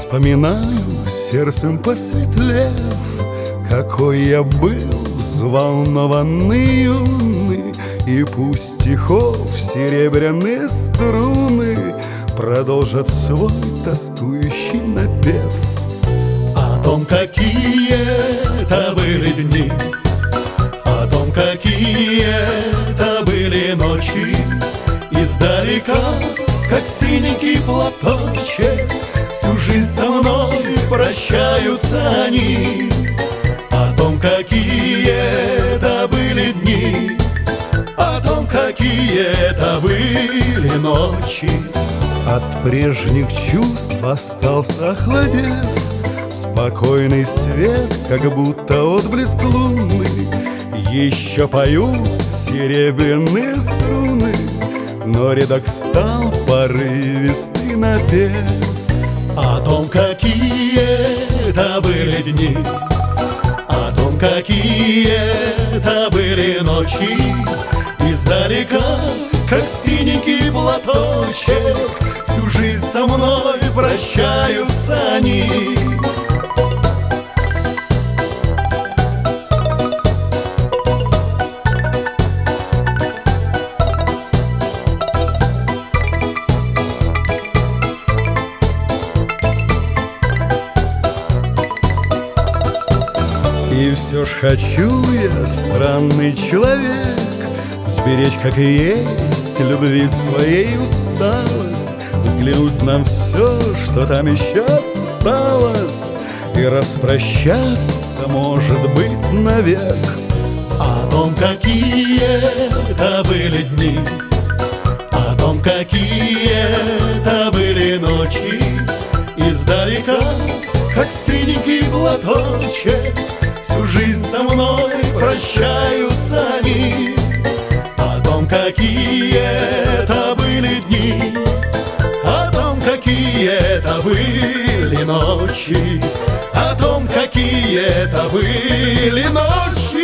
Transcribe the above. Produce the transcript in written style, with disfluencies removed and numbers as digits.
Вспоминаю, сердцем посветлев, какой я был взволнованный, юный. И пусть стихов серебряные струны продолжат свой тоскующий напев о том, какие это были дни, о том, какие это были ночи. Издалека, как синенький платочек, всю жизнь со мной прощаются они. О том, какие это были дни, о том, какие это были ночи. От прежних чувств остался охладев спокойный свет, как будто отблеск луны. Еще поют серебряные струны, но редок стал порывистый напев. О том, какие это были дни, о том, какие это были ночи. Издалека, как синенький платочек, всю жизнь со мной прощаются они. И все ж хочу я, странный человек, сберечь, как и есть, любви своей усталость, взглянуть на все, что там еще осталось, и распрощаться, может быть, навек. О том, какие это были дни, о том, какие это были ночи. Издалека, как синенький платочек, всю жизнь со мной прощаются они. О том, какие это были дни, о том, какие это были ночи, о том, какие это были ночи.